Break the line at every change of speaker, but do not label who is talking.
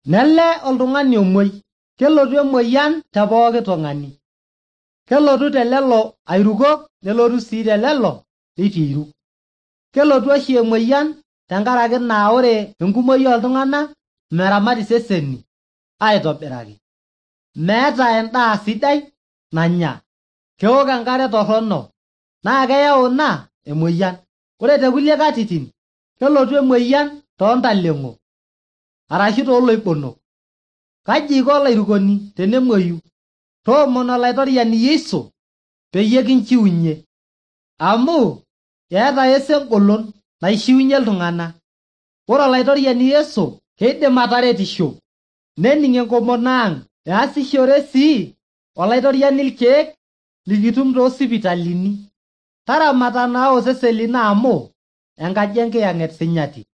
Nele oltung'ani omwoi, kelotu emoyian te pooki tung'ani. Kelotu telelo airukok, nelotu sii telelo litu iruk. Kelotu oshi emoyian tenkaraki naa ore enkumoi oltung'anak meramat iseseni aitobiraki. Meeta endaa sidai nanya, keok enkare torrono, naa keyau ina emoyian. Ore tekulie katitin, kelotu emoyian toontaleng'o arashu tooloibonok. Kaji iko olairukoni tenemuoyu? Toomono olaitoriani Yeiso peyie kinchiunye, amu eeta Yesu engolon naishiunye iltung'anak. Ore olaitoriani Yesu keidim ataretisho, nening' enkomono ang', easishore sii olaitoriani irkeek likitum toosipitalini. Taramata naa osesen lino amu enkaji enkiyang'et sinyati.